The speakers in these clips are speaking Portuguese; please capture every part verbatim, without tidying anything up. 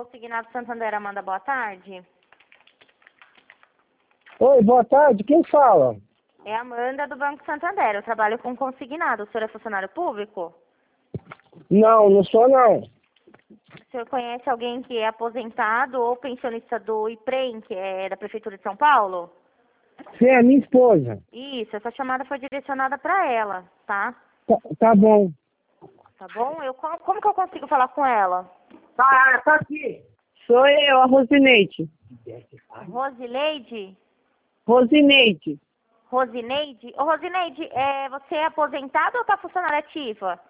Consignado Santander, Amanda, boa tarde. Oi, boa tarde, quem fala? É a Amanda do Banco Santander, eu trabalho com consignado. O senhor é funcionário público? Não, não sou não. O senhor conhece alguém que é aposentado ou pensionista do IPREM, que é da Prefeitura de São Paulo? Você é minha esposa. Isso, essa chamada foi direcionada para ela, tá? Tá, tá bom. Tá bom? Eu, como, como que eu consigo falar com ela? Tá, tá aqui. Sou eu, a Rosineide. Rosileide? Rosineide. Rosineide? Ô, Rosineide, é, você é aposentada ou tá funcionária ativa?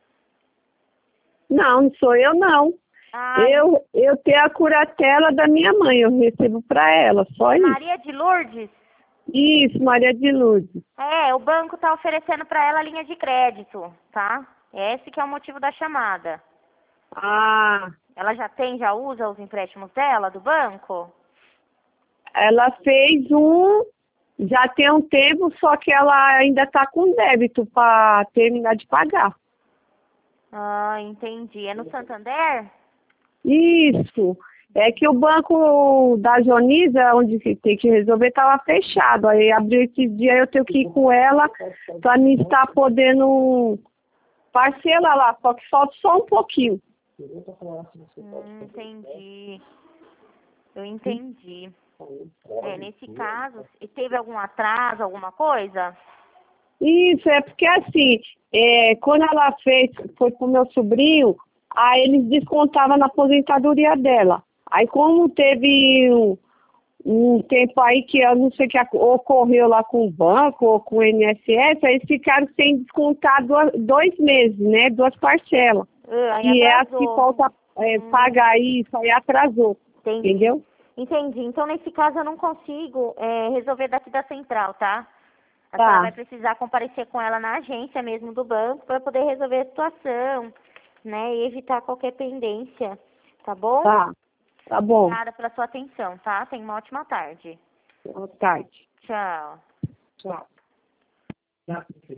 Não, não sou eu não. Ah, Eu, eu tenho a curatela da minha mãe, eu recebo pra ela, só é isso. Maria de Lourdes? Isso, Maria de Lourdes. É, o banco tá oferecendo para ela linha de crédito, tá? Esse que é o motivo da chamada. Ah, Ela já tem, já usa os empréstimos dela, do banco? ela fez um, já tem um tempo, só que ela ainda tá com débito pra terminar de pagar. Ah, entendi. É no Santander? Isso. É que o banco da Jonisa, onde que tem que resolver, estava fechado. Aí abriu esse dia, eu tenho que ir com ela para me estar podendo parcelar lá, só que falta só um pouquinho. Hum, entendi. Eu entendi. É, nesse caso, e teve algum atraso, alguma coisa? Isso, é porque assim, é, quando ela fez, foi pro meu sobrinho, aí eles descontavam na aposentadoria dela. Aí como teve um, um tempo aí que eu não sei o que ac- ocorreu lá com o banco ou com o I N S S, aí eles ficaram sem descontar duas, dois meses, né? Duas parcelas. Ah, aí E é as que atrasou. falta é, Hum, pagar isso, aí atrasou. entendi. Entendeu? Entendi. Então, nesse caso, eu não consigo é, resolver daqui da central, tá? A senhora Tá, vai precisar comparecer com ela na agência mesmo do banco para poder resolver a situação, né? E evitar qualquer pendência, tá bom? tá, tá bom. Obrigada pela sua atenção, tá? Tenha uma ótima tarde. Boa tarde. Tchau. Tchau.